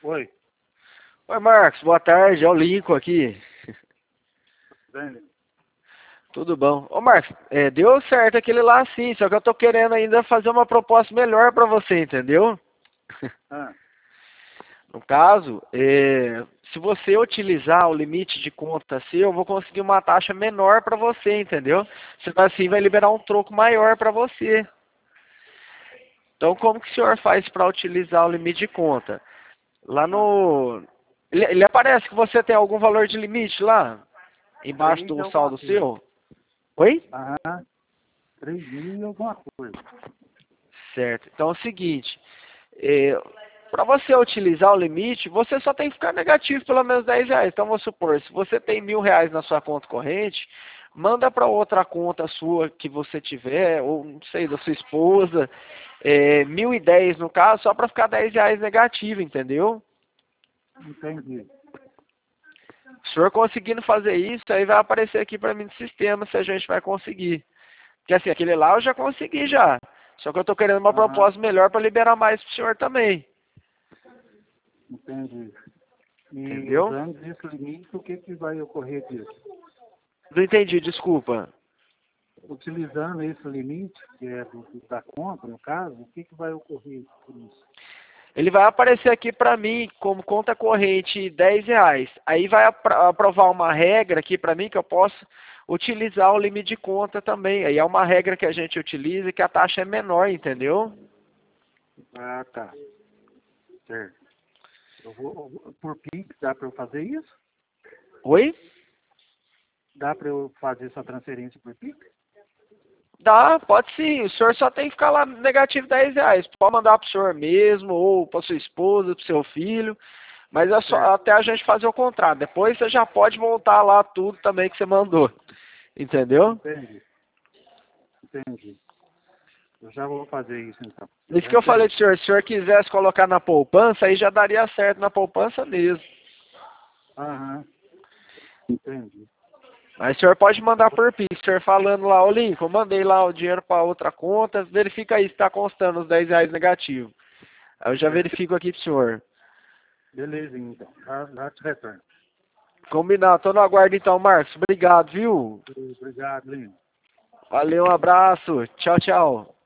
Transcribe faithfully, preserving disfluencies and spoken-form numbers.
Oi. Oi, Marcos, boa tarde, é o Lincoln aqui. Bem, Tudo bom? Ô, Marcos, é, deu certo aquele lá sim, só que eu tô querendo ainda fazer uma proposta melhor pra você, entendeu? ah, No caso, é, se você utilizar o limite de conta seu, eu vou conseguir uma taxa menor pra você, entendeu? Você vai, assim vai liberar um troco maior pra você. Então, como que o senhor faz para utilizar o limite de conta? Lá no... Ele, ele aparece que você tem algum valor de limite lá? Embaixo três e do alguma saldo coisa. seu? Oi? Aham, três mil e alguma coisa. Certo. Então é o seguinte, é, para você utilizar o limite, você só tem que ficar negativo pelo menos dez reais. Então vamos supor, se você tem mil reais na sua conta corrente, manda para outra conta sua que você tiver, ou não sei, da sua esposa, é, mil e dez no caso, só para ficar dez reais negativo, entendeu? Entendi. Se o senhor conseguindo fazer isso, aí vai aparecer aqui para mim no sistema se a gente vai conseguir. Porque assim, aquele lá eu já consegui já. Só que eu tô querendo uma Aham, proposta melhor para liberar mais pro senhor também. entendi. E Entendeu? usando esse limite, o que, que vai ocorrer disso? Não entendi, desculpa. Utilizando esse limite, que é do, da conta, no caso, o que, que vai ocorrer com isso? Ele vai aparecer aqui para mim como conta corrente dez reais. Aí vai apro- aprovar uma regra aqui para mim que eu posso utilizar o limite de conta também. Aí é uma regra que a gente utiliza e que a taxa é menor, entendeu? Ah, tá. Certo. Eu vou, por Pix, dá para eu fazer isso? Oi? Dá para eu fazer essa transferência por Pix? Dá, pode sim. O senhor só tem que ficar lá negativo dez reais. Pode mandar pro senhor mesmo, ou para sua esposa, pro seu filho. Mas é só Certo. até a gente fazer o contrato. Depois você já pode voltar lá tudo também que você mandou. Entendeu? Entendi. Entendi. Eu já vou fazer isso então. Isso que eu falei Transferência. pro senhor, se o senhor quisesse colocar na poupança, aí já daria certo na poupança mesmo. Aham. Entendi. Mas o senhor pode mandar por Pix, o senhor falando lá, ô Lincoln, mandei lá o dinheiro para outra conta, verifica aí se está constando os dez reais negativos. Aí eu já Certo. verifico aqui pro senhor. Beleza, então. Já, já te retorno. Combinado, tô no aguardo então, Marcos. Obrigado, viu? Obrigado, Lino. Valeu, um abraço. Tchau, tchau.